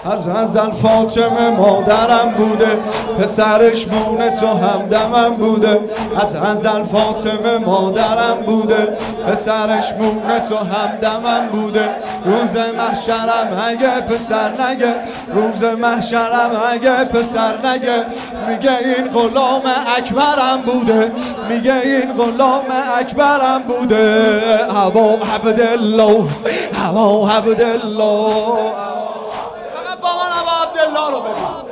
از ازل فاطمه مادرم بوده، پسرش مونس و همدمم بوده. از ازل فاطمه مادرم بوده، پسرش مونس و همدمم بوده. روز محشرم اگه پسر نگه، روز محشرم اگه پسر نگه، میگه این غلام اکبرم بوده، میگه این غلام اکبرم بوده. ابا عبدالله، ابا عبدالله. فقط با من ابا عبدالله رو بگو.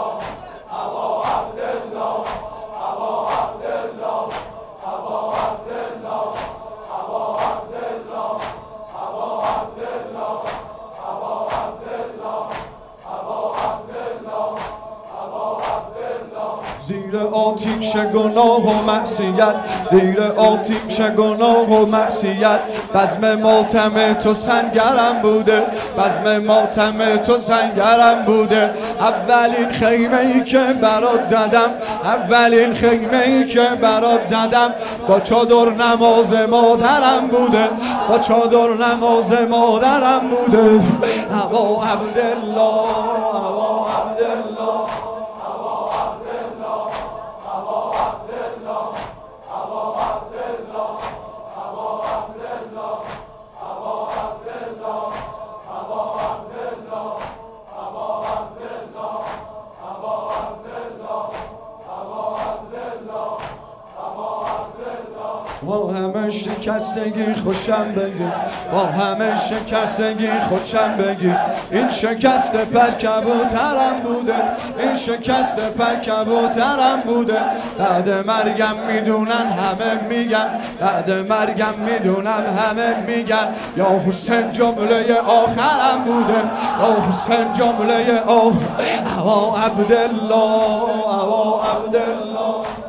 زیر آتیش گناه و معصیت، زیر آتیش گناه و معصیت، بزم ماتم تو سنگرم بوده، بزم ماتم تو سنگرم بوده. اولین خیمه ای که برات زدم، اولین خیمه ای که برات زدم، با چادر نماز مادرم بوده، با چادر نماز مادرم بوده. ابا عبدالله، ابا عبدالله. با همه شکستگی خوشم بگی، با همه شکستگی خوشم بگی. این شکست پر کبوترم بوده، این شکست پر کبوترم بوده. بعد مرگم میدونن همه میگن، بعد مرگم میدونم همه میگن، یا حسین جمله آخرم بوده، یا حسین جمله ابا عبدالله، ابا عبدالله.